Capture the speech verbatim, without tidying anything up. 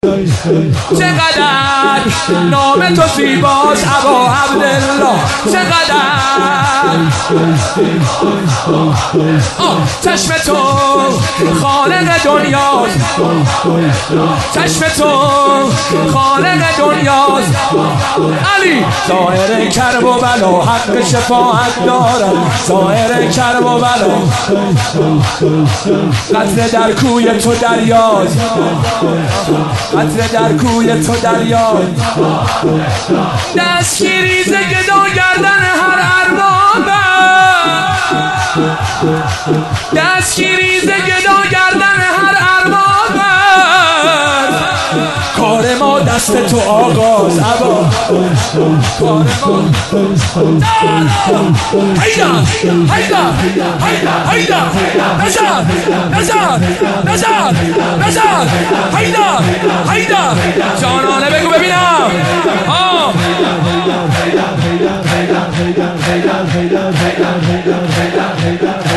چقدر نام تو زیباست ابا عبدالله، چقدر چشم تو خالق دنیاست، چشم تو خالق دنیاست. علی ظاهر کرب و بلا حق شفاعت دارد، ظاهر کرب و بلا قطره در کوی تو دریاست، قطره در کوی تو دریاست. دستگیریز گدا گردن هر ارباب، دستگیریز گدا گردن هر ارباب. کار ما دست تو آغاز ابا، کار ما هیدا هیدا هیدا هیدا نزار نزار نزار نزار هیدا هیدا جانانه بگو ببینم. آه Hey,